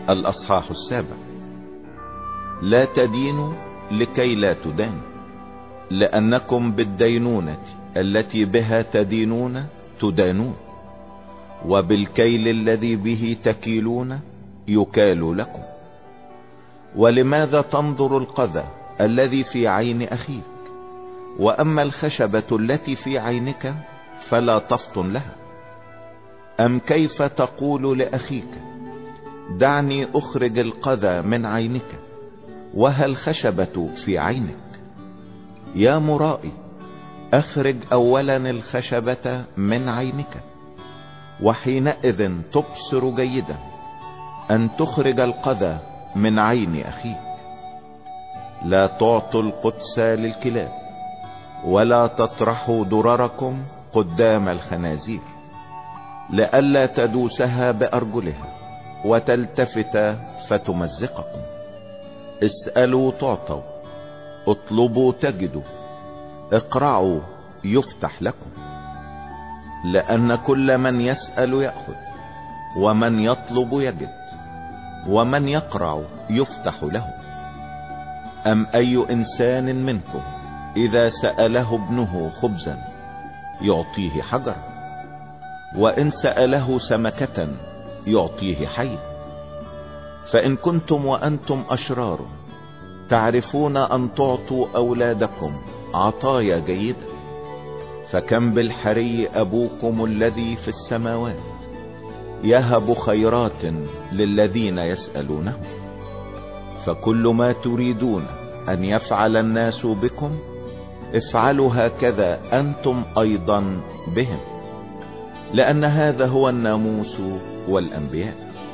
الأصحاح 7. لا تدينوا لكي لا تدانوا، لأنكم بالدينونة التي بها تدينون تدانون، وبالكيل الذي به تكيلون يكال لكم. ولماذا تنظر القذى الذي في عين أخيك، وأما الخشبة التي في عينك فلا تفطن لها؟ أم كيف تقول لأخيك دعني أخرج القذى من عينك وها الخشبة في عينك؟ يا مرائي، أخرج أولا الخشبة من عينك، وحينئذ تبصر جيدا أن تخرج القذى من عين أخيك. لا تعطوا القدس للكلاب، ولا تطرحوا درركم قدام الخنازير، لئلا تدوسها بأرجلها وتلتفت فتمزقكم. اسألوا تعطوا، اطلبوا تجدوا، اقرعوا يفتح لكم. لأن كل من يسأل يأخذ، ومن يطلب يجد، ومن يقرع يفتح له. أم أي إنسان منكم إذا سأله ابنه خبزا يعطيه حجرا، وإن سأله سمكة يعطيه حية؟ فإن كنتم وأنتم أشرار تعرفون أن تعطوا أولادكم عطايا جيدة، فكم بالحري أبوكم الذي في السماوات يهب خيرات للذين يسألونه. فكل ما تريدون أن يفعل الناس بكم افعلوا هكذا أنتم أيضا بهم، لأن هذا هو الناموس والأنبياء.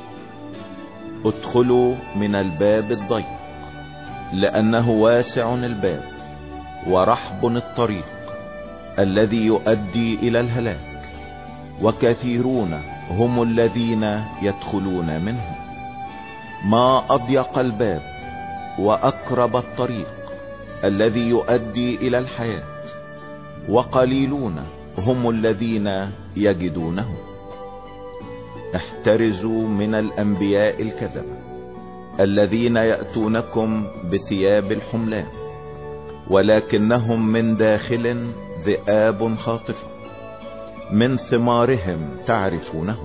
ادخلوا من الباب الضيق، لأنه واسع الباب ورحب الطريق الذي يؤدي إلى الهلاك، وكثيرون هم الذين يدخلون منه. ما أضيق الباب وأقرب الطريق الذي يؤدي إلى الحياة، وقليلون هم الذين يجدونه. احترزوا من الأنبياء الكذبة الذين يأتونكم بثياب الحملان، ولكنهم من داخل ذئاب خاطفة. من ثمارهم تعرفونهم.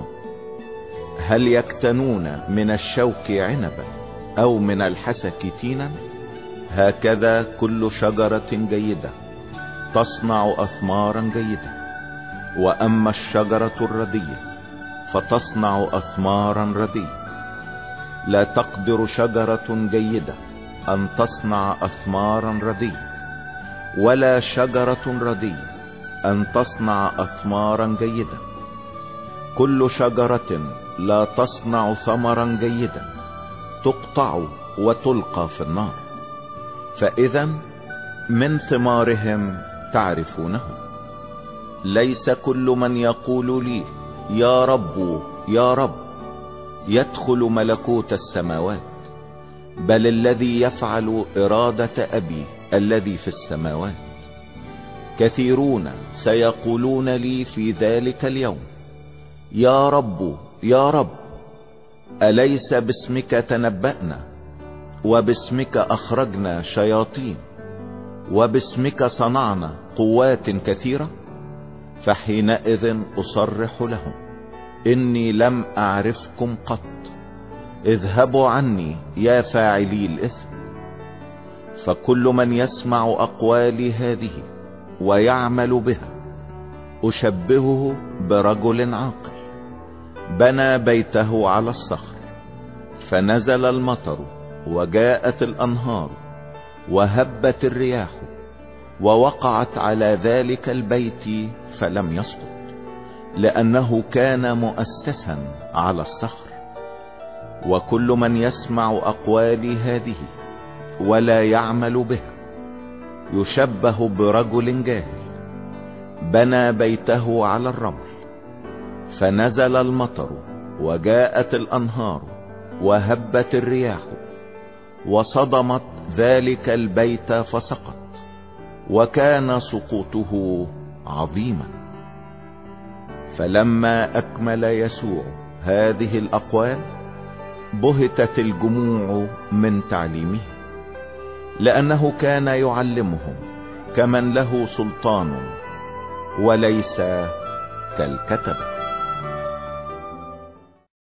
هل يكتنون من الشوك عنبا أو من الحسك تينا؟ هكذا كل شجرة جيدة تصنع أثمارا جيدة، وأما الشجرة الردية فتصنع أثمارا ردية. لا تقدر شجرة جيدة أن تصنع أثمارا ردية، ولا شجرة ردية أن تصنع أثمارا جيدة. كل شجرة لا تصنع ثمرا جيدا تقطع وتلقى في النار. فإذا من ثمارهم تعرفونهم. ليس كل من يقول لي يا رب يا رب يدخل ملكوت السماوات، بل الذي يفعل إرادة أبي الذي في السماوات. كثيرون سيقولون لي في ذلك اليوم يا رب يا رب، أليس باسمك تنبأنا، وباسمك أخرجنا شياطين، وباسمك صنعنا قوات كثيرة؟ فحينئذ أصرح لهم إني لم أعرفكم قط، اذهبوا عني يا فاعلي الإثم. فكل من يسمع أقوالي هذه ويعمل بها أشبهه برجل عاقل بنى بيته على الصخر، فنزل المطر وجاءت الأنهار وهبت الرياح ووقعت على ذلك البيت فلم يسقط، لأنه كان مؤسسا على الصخر. وكل من يسمع أقوالي هذه ولا يعمل بها يشبه برجل جاهل بنى بيته على الرمل، فنزل المطر وجاءت الأنهار وهبت الرياح وصدمت ذلك البيت فسقط، وكان سقوطه عظيما. فلما أكمل يسوع هذه الأقوال بهتت الجموع من تعليمه، لأنه كان يعلمهم كمن له سلطان وليس كالكتبة.